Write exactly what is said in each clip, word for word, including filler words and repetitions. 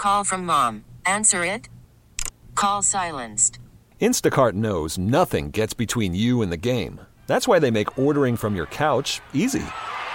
Call from mom. Answer it. Call silenced. Instacart knows nothing gets between you and the game. That's why they make ordering from your couch easy.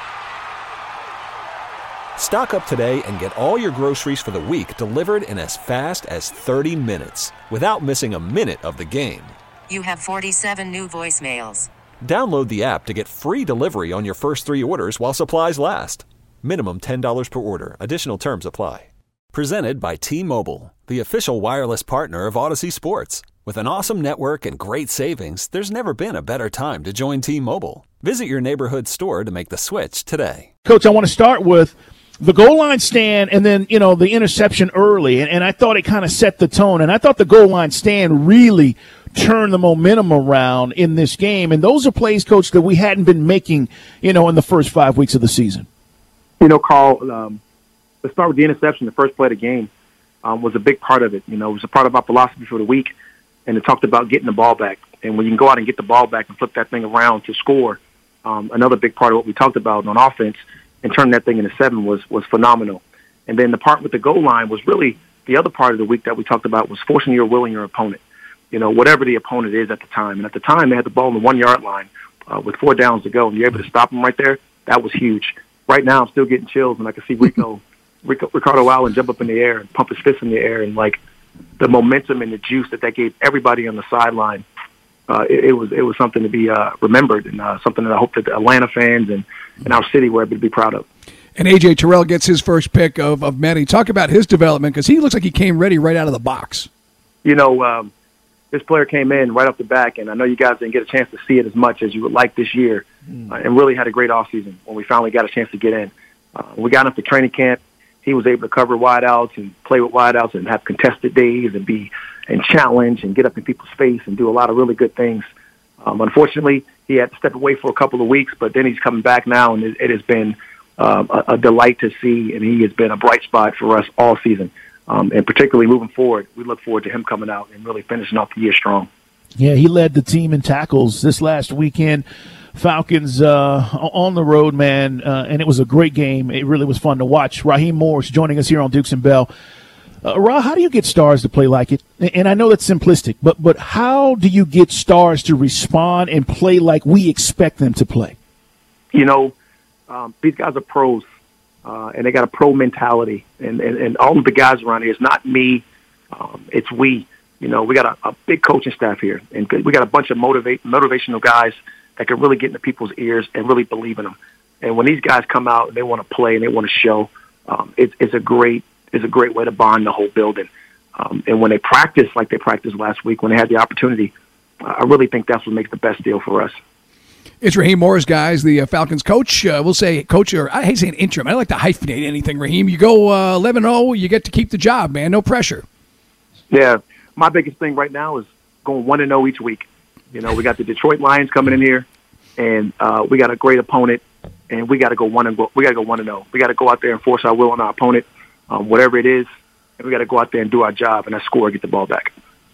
Stock up today and get all your groceries for the week delivered in as fast as thirty minutes without missing a minute of the game. You have forty-seven new voicemails. Download the app to get free delivery on your first three orders while supplies last. Minimum ten dollars per order. Additional terms apply. Presented by T-Mobile, the official wireless partner of Odyssey Sports. With an awesome network and great savings, there's never been a better time to join T-Mobile. Visit your neighborhood store to make the switch today. Coach, I want to start with the goal line stand and then, you know, the interception early. And, and I thought it kind of set the tone. And I thought the goal line stand really turned the momentum around in this game. And those are plays, Coach, that we hadn't been making, you know, in the first five weeks of the season. You know, Carl, um, let's start with the interception. The first play of the game um, was a big part of it. You know, it was a part of our philosophy for the week, and it talked about getting the ball back. And when you can go out and get the ball back and flip that thing around to score, um, another big part of what we talked about on offense and turning that thing into seven was was phenomenal. And then the part with the goal line was really the other part of the week that we talked about was forcing your will in your opponent. You know, whatever the opponent is at the time. And at the time, they had the ball on the one-yard line uh, with four downs to go, and you're able to stop them right there. That was huge. Right now, I'm still getting chills, and I can see Rico, Rico Ricardo Allen jump up in the air and pump his fist in the air, and like the momentum and the juice that that gave everybody on the sideline. Uh, it, it was it was something to be uh, remembered, and uh, something that I hope that the Atlanta fans and, and our city were able to be proud of. And A J Terrell gets his first pick of, of many. Talk about his development, because he looks like he came ready right out of the box. You know, um, this player came in right off the back, and I know you guys didn't get a chance to see it as much as you would like this year, mm. uh, and really had a great offseason when we finally got a chance to get in. Uh, we got him for training camp. He was able to cover wideouts and play with wideouts and have contested days and be and challenge and get up in people's face and do a lot of really good things. Um, unfortunately, he had to step away for a couple of weeks, but then he's coming back now, and it, it has been um, a, a delight to see, and he has been a bright spot for us all season. Um, and particularly moving forward, we look forward to him coming out and really finishing off the year strong. Yeah, he led the team in tackles this last weekend. Falcons uh, on the road, man, uh, and it was a great game. It really was fun to watch. Raheem Morris joining us here on Dukes and Bell. Uh, Ra, how do you get stars to play like it? And I know that's simplistic, but but how do you get stars to respond and play like we expect them to play? You know, um, these guys are pros. Uh, and they got a pro mentality, and, and, and all of the guys around here, it's not me, um, it's we. You know, we got a, a big coaching staff here, and we got a bunch of motivate, motivational guys that can really get into people's ears and really believe in them. And when these guys come out and they want to play and they want to show, um, it, it's a great it's a great way to bond the whole building. Um, and when they practice like they practiced last week, when they had the opportunity, uh, I really think that's what makes the best deal for us. It's Raheem Morris, guys, the uh, Falcons coach. Uh, we'll say coach, or I hate saying interim. I don't like to hyphenate anything, Raheem. You go uh, eleven oh, you get to keep the job, man. No pressure. Yeah, my biggest thing right now is going one and oh each week. You know, we got the Detroit Lions coming in here, and uh, we got a great opponent, and we got to go one and go. We got to go one and oh. We got to go out there and force our will on our opponent, um, whatever it is, and we got to go out there and do our job, and that's score, get the ball back.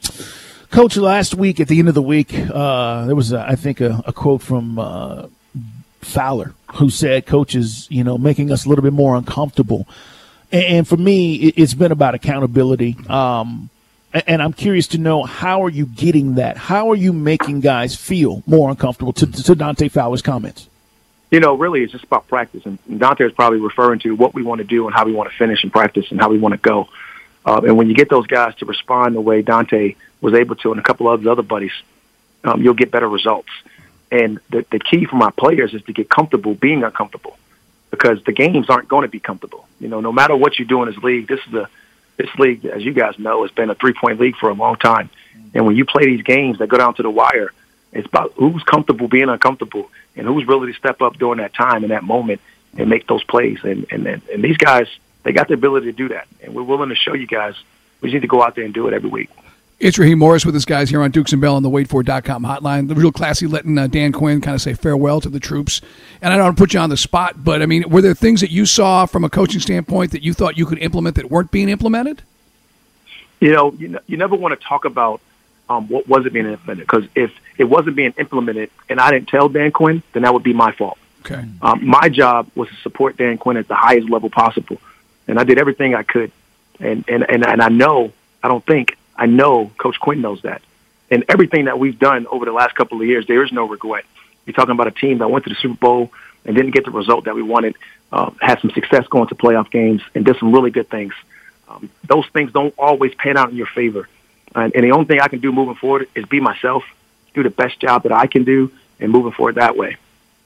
Coach, last week, at the end of the week, uh, there was, a, I think, a, a quote from uh, Fowler, who said, Coach is, you know, making us a little bit more uncomfortable. And, and for me, it, it's been about accountability. Um, and, and I'm curious to know, how are you getting that? How are you making guys feel more uncomfortable, to, to Dante Fowler's comments? You know, really, it's just about practice. And Dante is probably referring to what we want to do and how we want to finish in practice and how we want to go. Uh, and when you get those guys to respond the way Dante was able to and a couple of his other buddies, um, you'll get better results. And the, the key for my players is to get comfortable being uncomfortable, because the games aren't going to be comfortable. You know, no matter what you do in this league, this is a this league, as you guys know, has been a three-point league for a long time. And when you play these games that go down to the wire, it's about who's comfortable being uncomfortable and who's willing to step up during that time in that moment and make those plays. And and and these guys, they got the ability to do that, and we're willing to show you guys. We just need to go out there and do it every week. It's Raheem Morris with us, guys, here on Dukes and Bell on the wait for dot com hotline. The real classy, letting uh, Dan Quinn kind of say farewell to the troops. And I don't want to put you on the spot, but, I mean, were there things that you saw from a coaching standpoint that you thought you could implement that weren't being implemented? You know, you, you never want to talk about um, what wasn't being implemented, because if it wasn't being implemented and I didn't tell Dan Quinn, then that would be my fault. Okay. Um, my job was to support Dan Quinn at the highest level possible, and I did everything I could And, and, and, and I know, I don't think, I know Coach Quinn knows that. And everything that we've done over the last couple of years, there is no regret. You're talking about a team that went to the Super Bowl and didn't get the result that we wanted, uh, had some success going to playoff games, and did some really good things. Um, those things don't always pan out in your favor. And, and the only thing I can do moving forward is be myself, do the best job that I can do, and moving forward that way.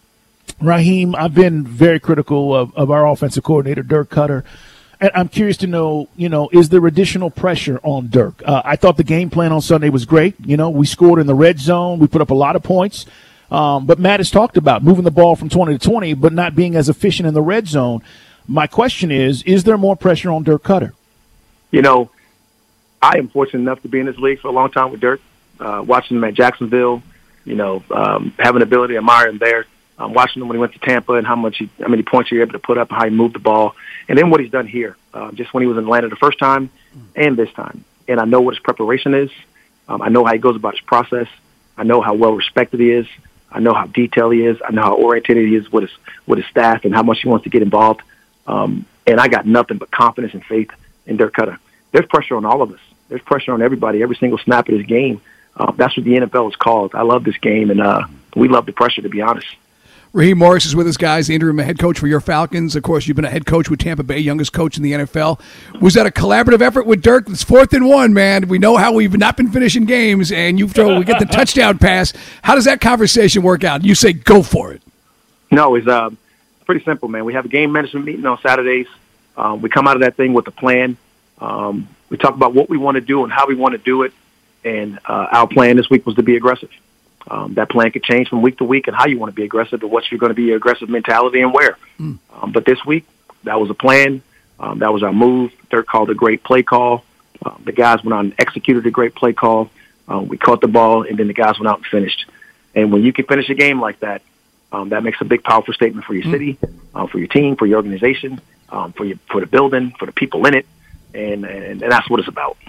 Raheem, I've been very critical of, of our offensive coordinator, Dirk Cutter. And I'm curious to know, you know, is there additional pressure on Dirk? Uh, I thought the game plan on Sunday was great. You know, we scored in the red zone. We put up a lot of points. Um, but Matt has talked about moving the ball from twenty to twenty, but not being as efficient in the red zone. My question is, is there more pressure on Dirk Cutter? You know, I am fortunate enough to be in this league for a long time with Dirk, uh, watching him at Jacksonville, you know, um, having the ability to admire him there. Um, watching him when he went to Tampa and how much he, how many points he was able to put up, how he moved the ball, and then what he's done here, uh, just when he was in Atlanta the first time and this time. And I know what his preparation is. Um, I know how he goes about his process. I know how well respected he is. I know how detailed he is. I know how oriented he is with his with his staff and how much he wants to get involved. Um, and I got nothing but confidence and faith in Dirk Cutter. There's pressure on all of us. There's pressure on everybody every single snap of this game. Uh, that's what the N F L is called. I love this game, and uh, we love the pressure, to be honest. Raheem Morris is with us, guys, the interim head coach for your Falcons. Of course, you've been a head coach with Tampa Bay, youngest coach in the N F L. Was that a collaborative effort with Dirk? It's fourth and one, man. We know how we've not been finishing games, and you throw, we get the touchdown pass. How does that conversation work out? You say, go for it. No, it's uh, pretty simple, man. We have a game management meeting on Saturdays. Um, we come out of that thing with a plan. Um, we talk about what we want to do and how we want to do it, and uh, our plan this week was to be aggressive. Um, that plan could change from week to week and how you want to be aggressive, and what you're going to be your aggressive mentality and where. Mm. Um, but this week, that was a plan. Um, that was our move. Dirk called a great play call. Uh, the guys went out and executed a great play call. Um, we caught the ball, and then the guys went out and finished. And when you can finish a game like that, um, that makes a big, powerful statement for your mm. city, uh, for your team, for your organization, um, for your for the building, for the people in it, and and, and that's what it's about.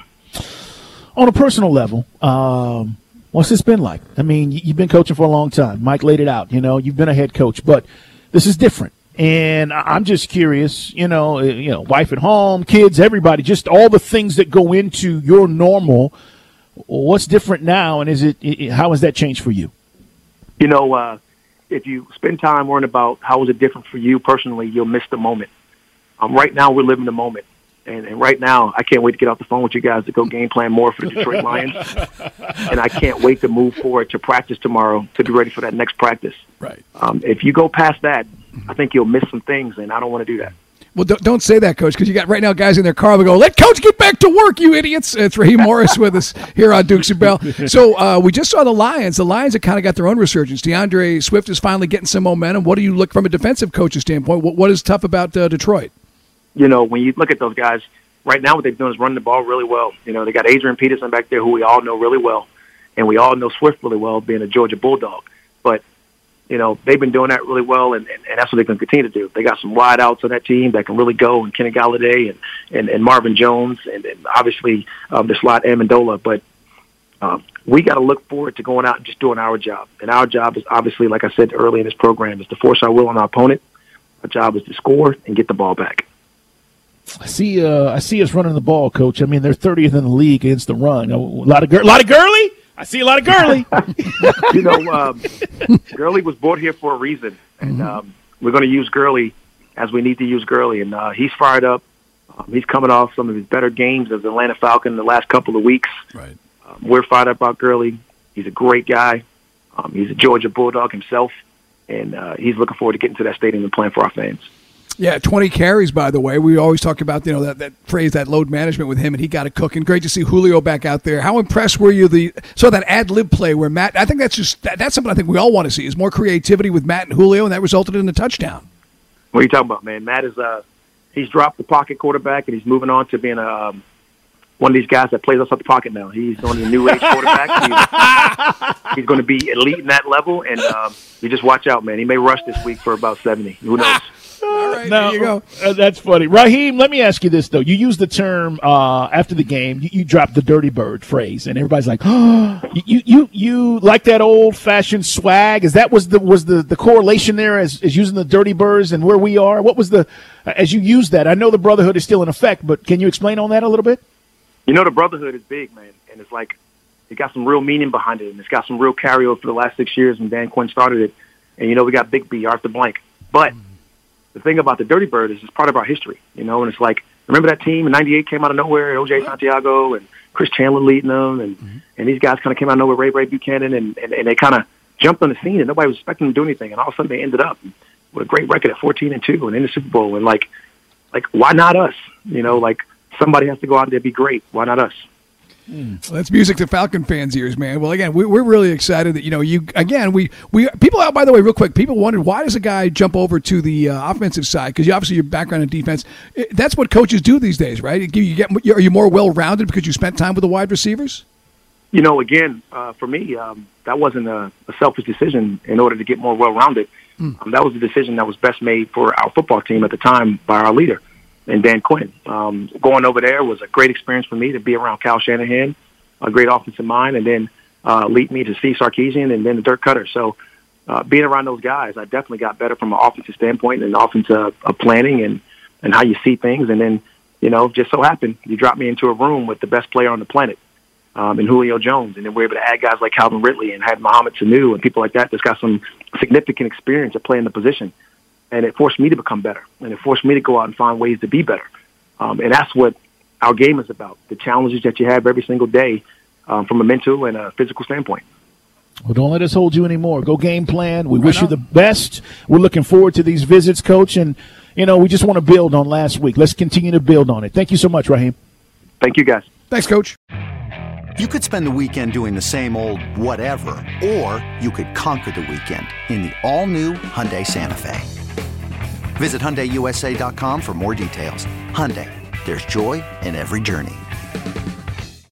On a personal level, um, what's this been like? I mean, you've been coaching for a long time. Mike laid it out. You know, you've been a head coach, but this is different. And I'm just curious, you know, you know, wife at home, kids, everybody, just all the things that go into your normal. What's different now, and is it, it how has that changed for you? You know, uh, if you spend time worrying about how is it different for you personally, you'll miss the moment. Um, right now, we're living the moment. And, and right now, I can't wait to get off the phone with you guys to go game plan more for the Detroit Lions. And I can't wait to move forward to practice tomorrow to be ready for that next practice. Right. Um, if you go past that, I think you'll miss some things, and I don't want to do that. Well, don't, don't say that, Coach, because you got right now guys in their car will go, let Coach get back to work, you idiots. It's Raheem Morris with us here on Dukes and Bell. So uh, we just saw the Lions. The Lions have kind of got their own resurgence. DeAndre Swift is finally getting some momentum. What do you look from a defensive coach's standpoint? What, what is tough about uh, Detroit? You know, when you look at those guys, right now what they've done is running the ball really well. You know, they got Adrian Peterson back there, who we all know really well, and we all know Swift really well, being a Georgia Bulldog. But, you know, they've been doing that really well, and, and, and that's what they're going to continue to do. They got some wide outs on that team that can really go, and Kenny Galladay and, and, and Marvin Jones, and, and obviously um, the slot Amendola. But um, we got to look forward to going out and just doing our job. And our job is obviously, like I said early in this program, is to force our will on our opponent. Our job is to score and get the ball back. I see. Uh, I see us running the ball, Coach. I mean, they're thirtieth in the league against the run. A lot of, a lot of Gurley. I see a lot of Gurley. You know, um, Gurley was brought here for a reason, and um, we're going to use Gurley as we need to use Gurley. And uh, he's fired up. Um, he's coming off some of his better games as an Atlanta Falcon in the last couple of weeks. Right. Um, we're fired up about Gurley. He's a great guy. Um, he's a Georgia Bulldog himself, and uh, he's looking forward to getting to that stadium and playing for our fans. Yeah, twenty carries, by the way. We always talk about, you know, that, that phrase, that load management with him, and he got it cooking. Great to see Julio back out there. How impressed were you? The so that ad-lib play where Matt, I think that's just that, that's something I think we all want to see, is more creativity with Matt and Julio, and that resulted in a touchdown. What are you talking about, man? Matt is uh, he's dropped the pocket quarterback, and he's moving on to being a, um, one of these guys that plays outside the pocket now. He's on the new age quarterback. He's, he's going to be elite in that level, and um, you just watch out, man. He may rush this week for about seventy. Who knows? All right, no, there you go. Uh, that's funny. Raheem, let me ask you this, though. You used the term uh, after the game, you, you dropped the dirty bird phrase, and everybody's like, oh, you, you you like that old-fashioned swag? Is that was the was the, the correlation there as, as using the dirty birds and where we are? What was the, as you used that? I know the brotherhood is still in effect, but can you explain on that a little bit? You know, the brotherhood is big, man, and it's like it got some real meaning behind it, and it's got some real carryover for the last six years when Dan Quinn started it. And, you know, we got Big B, Arthur Blank. But the thing about the Dirty Bird is it's part of our history, you know, and it's like, remember that team in ninety-eight came out of nowhere, O J Santiago and Chris Chandler leading them, and, mm-hmm. and these guys kind of came out of nowhere, Ray Ray Buchanan, and, and, and they kind of jumped on the scene, and nobody was expecting them to do anything, and all of a sudden they ended up with a great record at fourteen and two and in the Super Bowl, and, like, like why not us? You know, like, somebody has to go out there and be great. Why not us? Mm. Well, that's music to Falcon fans' ears, man. Well, again, we, we're really excited that, you know, you, again, we, we people out, by the way, real quick, people wondered, why does a guy jump over to the uh, offensive side? Because you obviously your background in defense, it, that's what coaches do these days, right? You, you get, are you more well-rounded because you spent time with the wide receivers? You know, again, uh, for me, um, that wasn't a, a selfish decision in order to get more well-rounded. Mm. Um, that was a decision that was best made for our football team at the time by our leader. And Dan Quinn. Um, going over there was a great experience for me to be around Kyle Shanahan, a great offensive mind, and then uh, lead me to Steve Sarkisian and then the Dirk Cutter. So uh, being around those guys, I definitely got better from an offensive standpoint and offensive uh, planning and, and how you see things. And then, you know, just so happened, you dropped me into a room with the best player on the planet um, in Julio Jones. And then we're able to add guys like Calvin Ridley and had Mohamed Sanu and people like that that's got some significant experience at playing the position. And it forced me to become better, and it forced me to go out and find ways to be better. Um, and that's what our game is about, the challenges that you have every single day um, from a mental and a physical standpoint. Well, don't let us hold you anymore. Go game plan. We right wish on. you the best. We're looking forward to these visits, Coach. And, you know, we just want to build on last week. Let's continue to build on it. Thank you so much, Raheem. Thank you, guys. Thanks, Coach. You could spend the weekend doing the same old whatever, or you could conquer the weekend in the all-new Hyundai Santa Fe. Visit Hyundai U S A dot com for more details. Hyundai, there's joy in every journey.